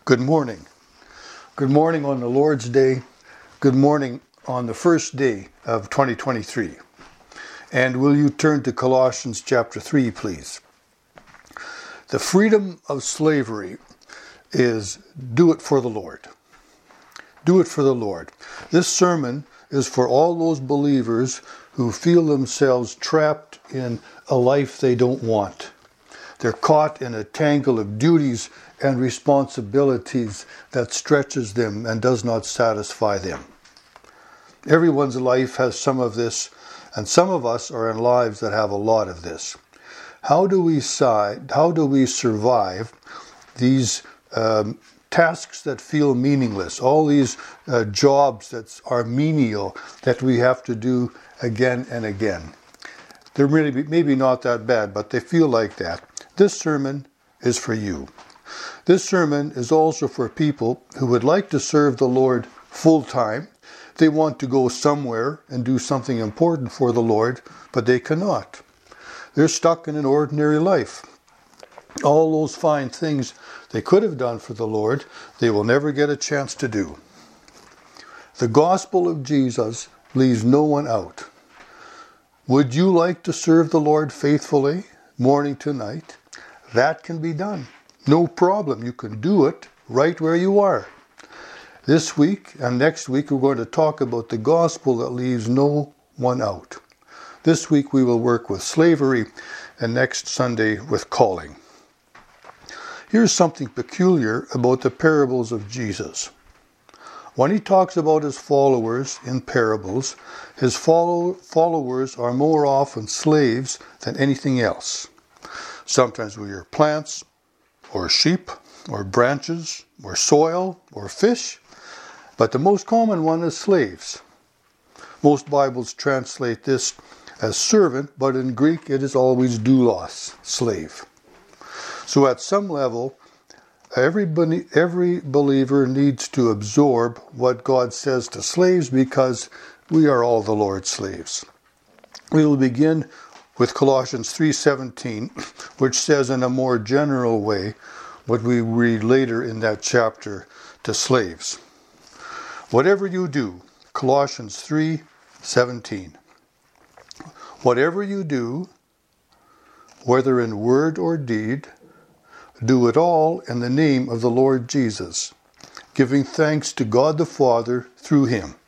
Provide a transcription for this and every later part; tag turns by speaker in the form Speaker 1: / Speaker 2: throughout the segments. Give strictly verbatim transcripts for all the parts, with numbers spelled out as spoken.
Speaker 1: Good morning. Good morning on the Lord's Day. Good morning on the first day of twenty twenty-three. And will you turn to Colossians chapter three, please? The freedom of slavery is do it for the Lord. Do it for the Lord. This sermon is for all those believers who feel themselves trapped in a life they don't want. They're caught in a tangle of duties and responsibilities that stretches them and does not satisfy them. Everyone's life has some of this, and some of us are in lives that have a lot of this. How do we side, how do we survive these um, tasks that feel meaningless, all these uh, jobs that are menial that we have to do again and again? They're really maybe not that bad, but they feel like that. This sermon is for you. This sermon is also for people who would like to serve the Lord full time. They want to go somewhere and do something important for the Lord, but they cannot. They're stuck in an ordinary life. All those fine things they could have done for the Lord, they will never get a chance to do. The gospel of Jesus leaves no one out. Would you like to serve the Lord faithfully, morning to night? That can be done. No problem. You can do it right where you are. This week and next week we're going to talk about the gospel that leaves no one out. This week we will work with slavery and next Sunday with calling. Here's something peculiar about the parables of Jesus. When he talks about his followers in parables, his follow- followers are more often slaves than anything else. Sometimes we are plants, or sheep, or branches, or soil, or fish, but the most common one is slaves. Most Bibles translate this as servant, but in Greek it is always doulos, slave. So at some level, every, every believer needs to absorb what God says to slaves because we are all the Lord's slaves. We will begin with Colossians three seventeen, which says in a more general way what we read later in that chapter to slaves. Whatever you do, Colossians three seventeen. Whatever you do, whether in word or deed, do it all in the name of the Lord Jesus, giving thanks to God the Father through him.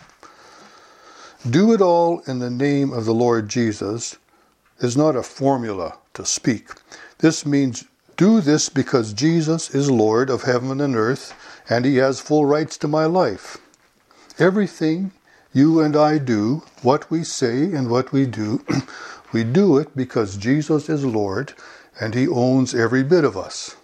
Speaker 1: Do it all in the name of the Lord Jesus is not a formula to speak. This means do this because Jesus is Lord of heaven and earth, and he has full rights to my life. Everything you and I do, what we say and what we do, we do it because Jesus is Lord, and he owns every bit of us.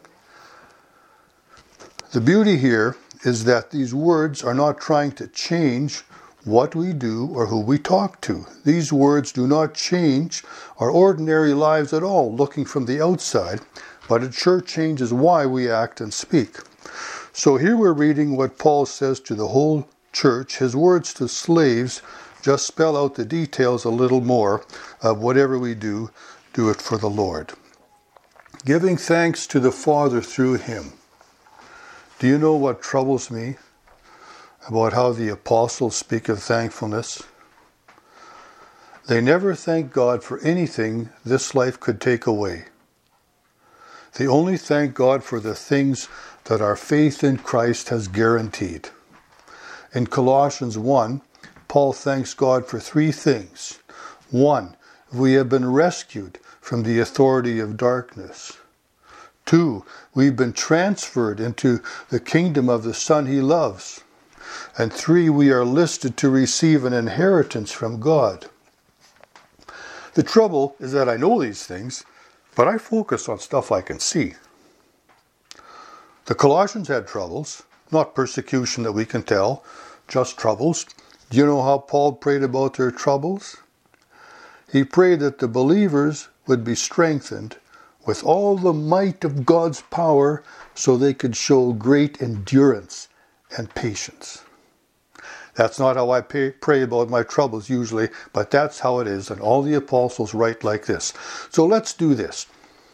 Speaker 1: The beauty here is that these words are not trying to change what we do or who we talk to. These words do not change our ordinary lives at all, looking from the outside, but it sure changes why we act and speak. So here we're reading what Paul says to the whole church. His words to slaves just spell out the details a little more of whatever we do, do it for the Lord. Giving thanks to the Father through him. Do you know what troubles me about how the apostles speak of thankfulness? They never thank God for anything this life could take away. They only thank God for the things that our faith in Christ has guaranteed. In Colossians one, Paul thanks God for three things. One, we have been rescued from the authority of darkness. Two, we've been transferred into the kingdom of the Son he loves. And three, we are listed to receive an inheritance from God. The trouble is that I know these things, but I focus on stuff I can see. The Colossians had troubles, not persecution that we can tell, just troubles. Do you know how Paul prayed about their troubles? He prayed that the believers would be strengthened with all the might of God's power so they could show great endurance and patience. That's not how I pay, pray about my troubles usually, but that's how it is, and all the apostles write like this. So let's do this.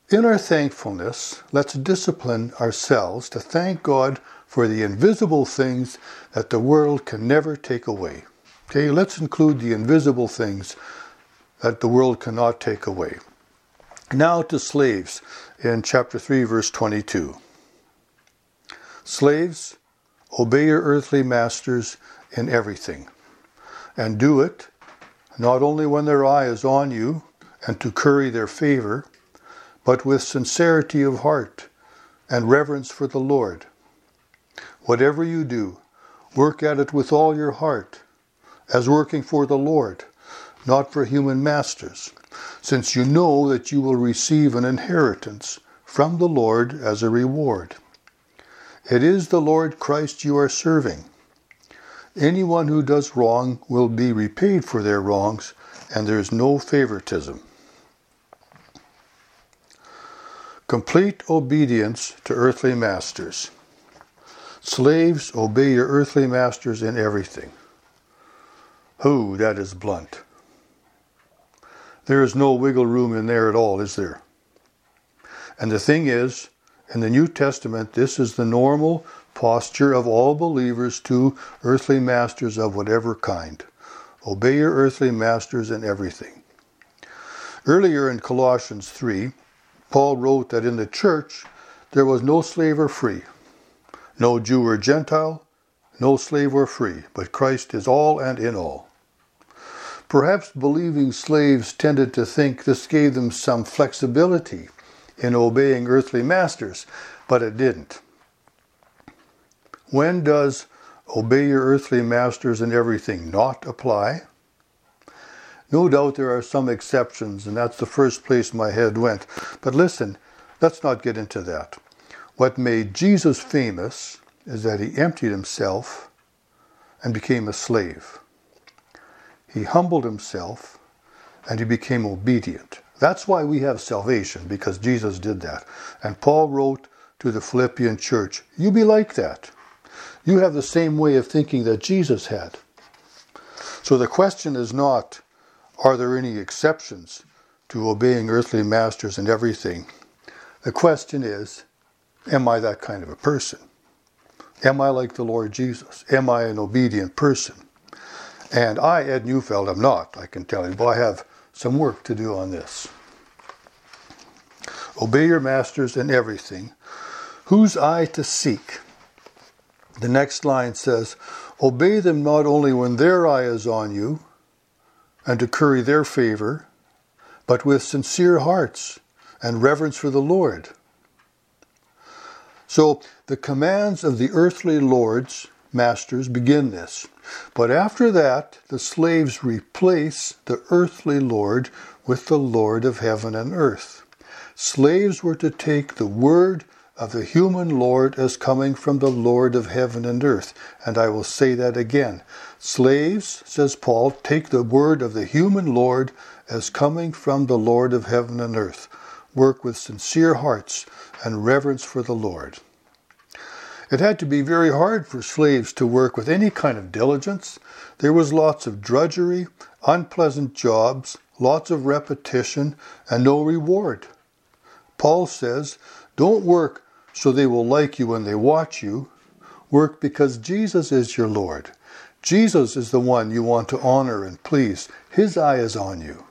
Speaker 1: In our thankfulness, let's discipline ourselves to thank God for the invisible things that the world can never take away. Okay, let's include the invisible things that the world cannot take away. Now to slaves in chapter three, verse twenty-two. Slaves, obey your earthly masters in everything, and do it not only when their eye is on you and to curry their favor, but with sincerity of heart and reverence for the Lord. Whatever you do, work at it with all your heart, as working for the Lord, not for human masters, since you know that you will receive an inheritance from the Lord as a reward. It is the Lord Christ you are serving. Anyone who does wrong will be repaid for their wrongs, and there is no favoritism. Complete obedience to earthly masters. Slaves, obey your earthly masters in everything. Whew, that is blunt. There is no wiggle room in there at all, is there? And the thing is, in the New Testament, this is the normal posture of all believers to earthly masters of whatever kind. Obey your earthly masters in everything. Earlier in Colossians three, Paul wrote that in the church there was no slave or free, no Jew or Gentile, no slave or free, but Christ is all and in all. Perhaps believing slaves tended to think this gave them some flexibility in obeying earthly masters, but it didn't. When does obey your earthly masters in everything not apply? No doubt there are some exceptions, and that's the first place my head went. But listen, let's not get into that. What made Jesus famous is that he emptied himself and became a slave. He humbled himself and he became obedient. That's why we have salvation, because Jesus did that. And Paul wrote to the Philippian church, you be like that. You have the same way of thinking that Jesus had. So the question is not, are there any exceptions to obeying earthly masters in everything? The question is, am I that kind of a person? Am I like the Lord Jesus? Am I an obedient person? And I, Ed Neufeld, am not, I can tell you, but I have some work to do on this. Obey your masters in everything. Whose eye to seek? The next line says, obey them not only when their eye is on you and to curry their favor, but with sincere hearts and reverence for the Lord. So the commands of the earthly lords, masters, begin this. But after that, the slaves replace the earthly lord with the Lord of heaven and earth. Slaves were to take the word of the human Lord as coming from the Lord of heaven and earth. And I will say that again. Slaves, says Paul, take the word of the human Lord as coming from the Lord of heaven and earth. Work with sincere hearts and reverence for the Lord. It had to be very hard for slaves to work with any kind of diligence. There was lots of drudgery, unpleasant jobs, lots of repetition, and no reward. Paul says, don't work so they will like you when they watch you. Work because Jesus is your Lord. Jesus is the one you want to honor and please. His eye is on you.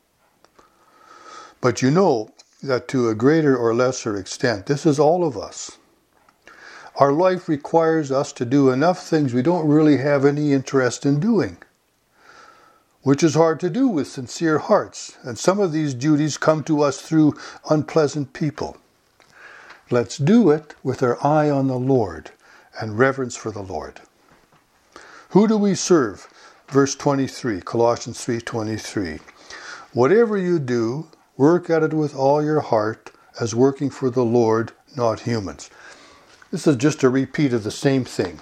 Speaker 1: But you know that to a greater or lesser extent, this is all of us. Our life requires us to do enough things we don't really have any interest in doing, which is hard to do with sincere hearts. And some of these duties come to us through unpleasant people. Let's do it with our eye on the Lord and reverence for the Lord. Who do we serve? Verse twenty-three, Colossians three twenty-three. Whatever you do, work at it with all your heart, as working for the Lord, not humans. This is just a repeat of the same thing.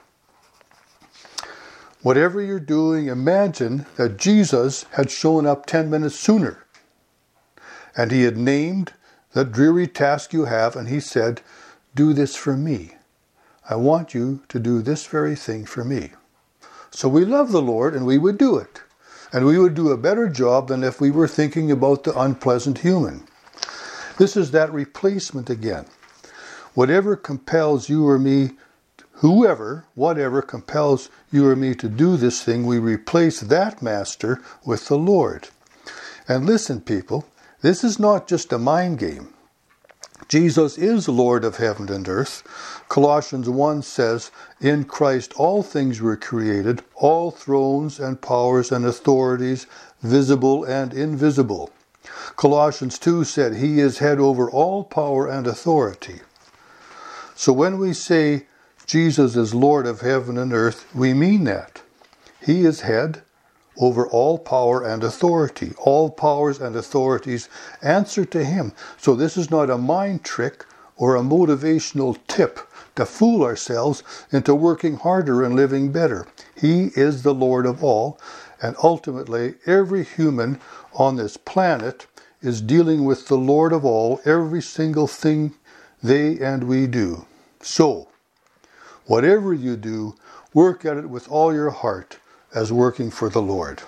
Speaker 1: Whatever you're doing, imagine that Jesus had shown up ten minutes sooner. And he had named that dreary task you have, and he said, do this for me. I want you to do this very thing for me. So we love the Lord, and we would do it. And we would do a better job than if we were thinking about the unpleasant human. This is that replacement again. Whatever compels you or me, whoever, whatever compels you or me to do this thing, we replace that master with the Lord. And listen, people, this is not just a mind game. Jesus is Lord of heaven and earth. Colossians one says, in Christ all things were created, all thrones and powers and authorities, visible and invisible. Colossians two said, he is head over all power and authority. So when we say Jesus is Lord of heaven and earth, we mean that. He is head over all power and authority. All powers and authorities answer to him. So this is not a mind trick or a motivational tip to fool ourselves into working harder and living better. He is the Lord of all, and ultimately every human on this planet is dealing with the Lord of all, every single thing they and we do. So, whatever you do, work at it with all your heart as working for the Lord.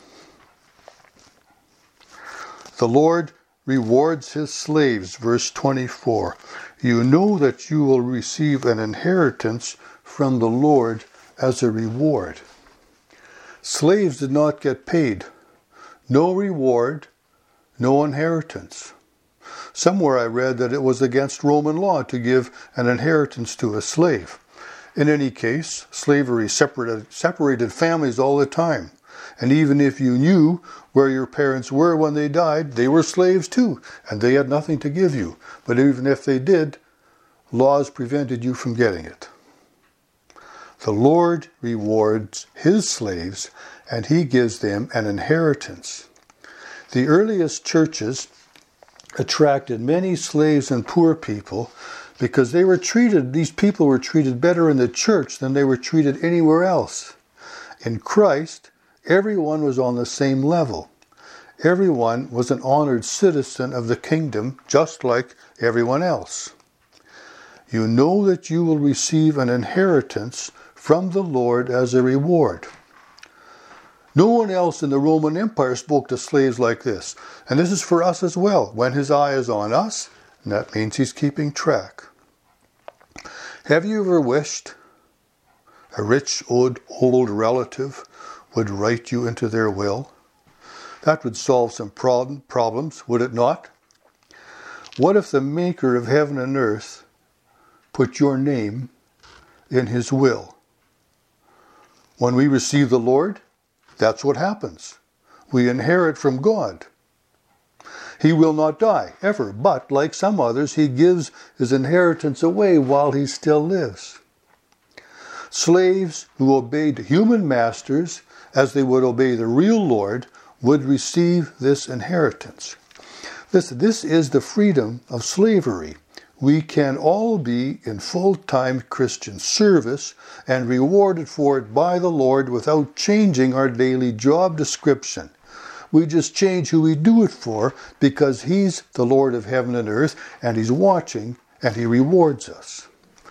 Speaker 1: The Lord rewards his slaves, verse twenty-four. You know that you will receive an inheritance from the Lord as a reward. Slaves did not get paid. No reward, no inheritance. Somewhere I read that it was against Roman law to give an inheritance to a slave. In any case, slavery separated, separated families all the time. And even if you knew where your parents were when they died, they were slaves too, and they had nothing to give you. But even if they did, laws prevented you from getting it. The Lord rewards his slaves, and he gives them an inheritance. The earliest churches attracted many slaves and poor people because they were treated, these people were treated better in the church than they were treated anywhere else. In Christ, everyone was on the same level. Everyone was an honored citizen of the kingdom, just like everyone else. You know that you will receive an inheritance from the Lord as a reward. No one else in the Roman Empire spoke to slaves like this. And this is for us as well. When his eye is on us, and that means he's keeping track. Have you ever wished a rich old, old relative would write you into their will? That would solve some problem, problems, would it not? What if the maker of heaven and earth put your name in his will? When we receive the Lord, that's what happens. We inherit from God. He will not die, ever, but like some others, he gives his inheritance away while he still lives. Slaves who obeyed human masters as they would obey the real Lord would receive this inheritance. Listen, this is the freedom of slavery. We can all be in full-time Christian service and rewarded for it by the Lord without changing our daily job description. We just change who we do it for because he's the Lord of heaven and earth and he's watching and he rewards us.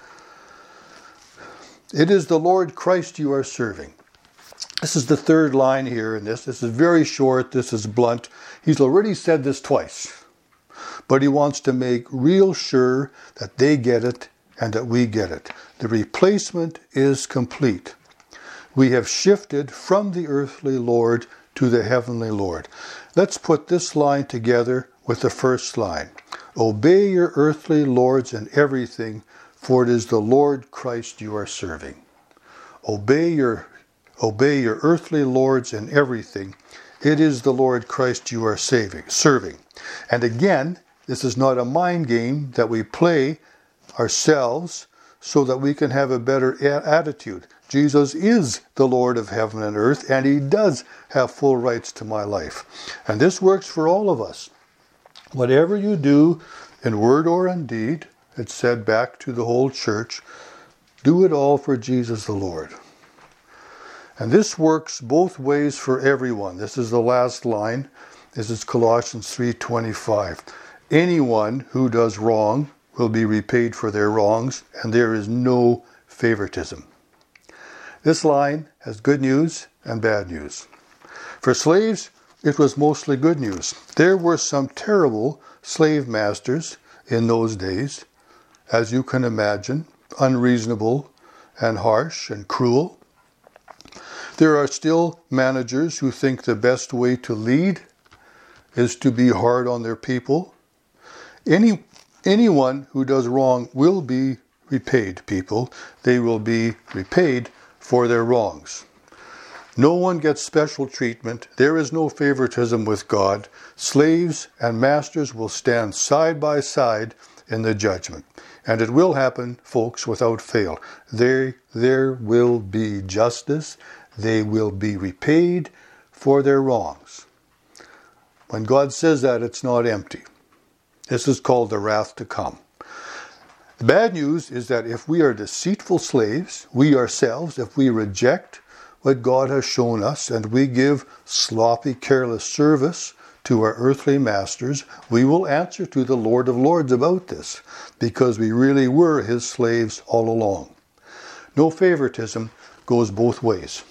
Speaker 1: It is the Lord Christ you are serving. This is the third line here in this. This is very short. This is blunt. He's already said this twice. But he wants to make real sure that they get it and that we get it. The replacement is complete. We have shifted from the earthly Lord to the heavenly Lord. Let's put this line together with the first line. Obey your earthly lords in everything, for it is the Lord Christ you are serving. Obey your, obey your earthly lords in everything. It is the Lord Christ you are saving, serving. And again, this is not a mind game that we play ourselves so that we can have a better a- attitude. Jesus is the Lord of heaven and earth, and he does have full rights to my life. And this works for all of us. Whatever you do in word or in deed, it's said back to the whole church, do it all for Jesus the Lord. And this works both ways for everyone. This is the last line. This is Colossians three twenty-five. Anyone who does wrong will be repaid for their wrongs, and there is no favoritism. This line has good news and bad news. For slaves, it was mostly good news. There were some terrible slave masters, in those days, as you can imagine, unreasonable and harsh and cruel. There are still managers who think the best way to lead is to be hard on their people. Any, anyone who does wrong will be repaid, people. They will be repaid for their wrongs. No one gets special treatment. There is no favoritism with God. Slaves and masters will stand side by side in the judgment. And it will happen, folks, without fail. There, there will be justice. They will be repaid for their wrongs. When God says that, it's not empty. This is called the wrath to come. The bad news is that if we are deceitful slaves, we ourselves, if we reject what God has shown us and we give sloppy, careless service to our earthly masters, we will answer to the Lord of Lords about this, because we really were his slaves all along. No favoritism goes both ways.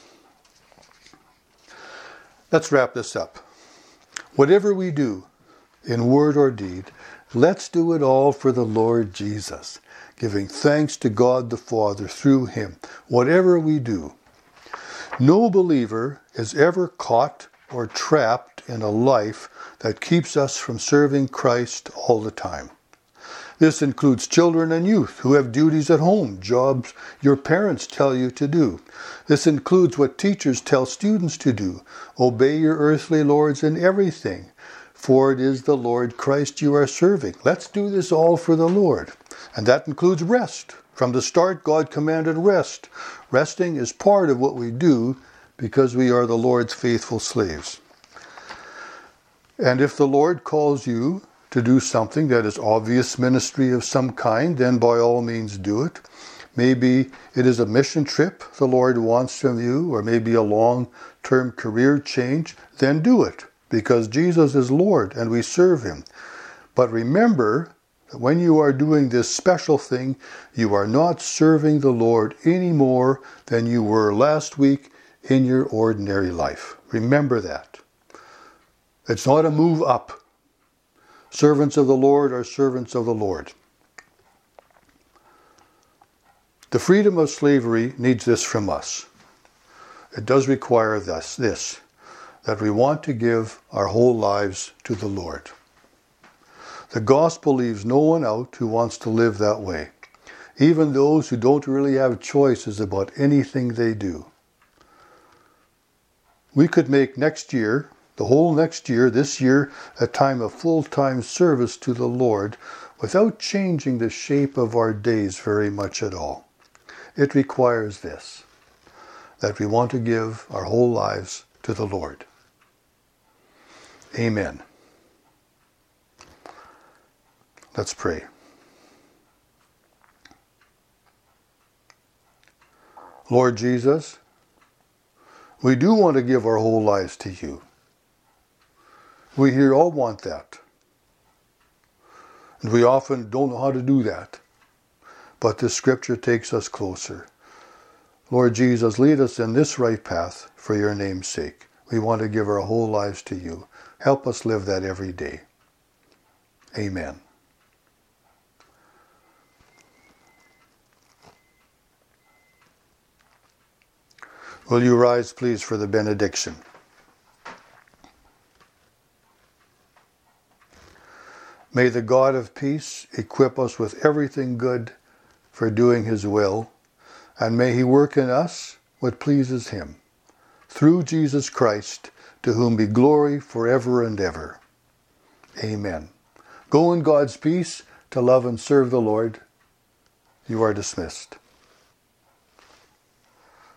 Speaker 1: Let's wrap this up. Whatever we do, in word or deed, let's do it all for the Lord Jesus, giving thanks to God the Father through him. Whatever we do, no believer is ever caught or trapped in a life that keeps us from serving Christ all the time. This includes children and youth who have duties at home, jobs your parents tell you to do. This includes what teachers tell students to do. Obey your earthly lords in everything, for it is the Lord Christ you are serving. Let's do this all for the Lord. And that includes rest. From the start, God commanded rest. Resting is part of what we do because we are the Lord's faithful slaves. And if the Lord calls you to do something that is obvious ministry of some kind, then by all means do it. Maybe it is a mission trip the Lord wants from you, or maybe a long-term career change, then do it, because Jesus is Lord and we serve him. But remember that when you are doing this special thing, you are not serving the Lord any more than you were last week in your ordinary life. Remember that. It's not a move up. Servants of the Lord are servants of the Lord. The freedom of slavery needs this from us. It does require this, this, that we want to give our whole lives to the Lord. The gospel leaves no one out who wants to live that way, even those who don't really have choices about anything they do. We could make next year, the whole next year, this year, a time of full-time service to the Lord without changing the shape of our days very much at all. It requires this, that we want to give our whole lives to the Lord. Amen. Let's pray. Lord Jesus, we do want to give our whole lives to you. We here all want that. And we often don't know how to do that. But the scripture takes us closer. Lord Jesus, lead us in this right path for your name's sake. We want to give our whole lives to you. Help us live that every day. Amen. Will you rise, please, for the benediction? May the God of peace equip us with everything good for doing his will, and may he work in us what pleases him, through Jesus Christ, to whom be glory forever and ever. Amen. Go in God's peace to love and serve the Lord. You are dismissed.